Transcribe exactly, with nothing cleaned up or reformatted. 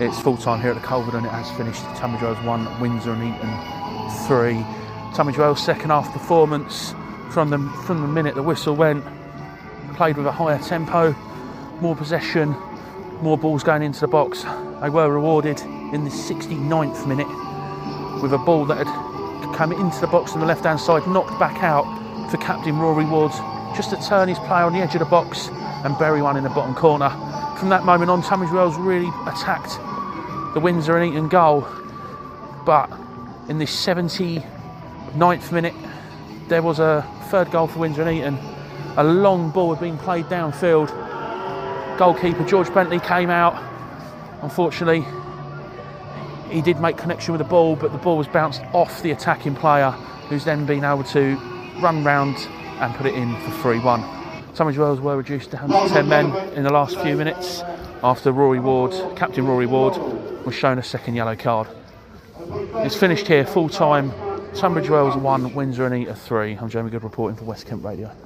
It's full time here at the Culverden and it has finished. Tunbridge Wells one, Windsor and Eton three. Tunbridge Wells second half performance from the, from the minute the whistle went, played with a higher tempo, more possession, more balls going into the box. They were rewarded in the sixty-ninth minute with a ball that had come into the box on the left hand side, knocked back out for captain Rory Ward, just to turn his play on the edge of the box and bury one in the bottom corner. From that moment on, Tunbridge Wells really attacked the Windsor and Eton goal, but in the seventy-ninth minute there was a third goal for Windsor and Eton. A long ball had been played downfield. Goalkeeper George Bentley came out. Unfortunately, he did make connection with the ball, but the ball was bounced off the attacking player, who's then been able to run round and put it in for three one. Tunbridge Wells were reduced down to ten men in the last few minutes after Rory Ward, Captain Rory Ward, was shown a second yellow card. It's finished here full time. Tunbridge Wells one, Windsor and Eton three. I'm Jamie Good reporting for West Kent Radio.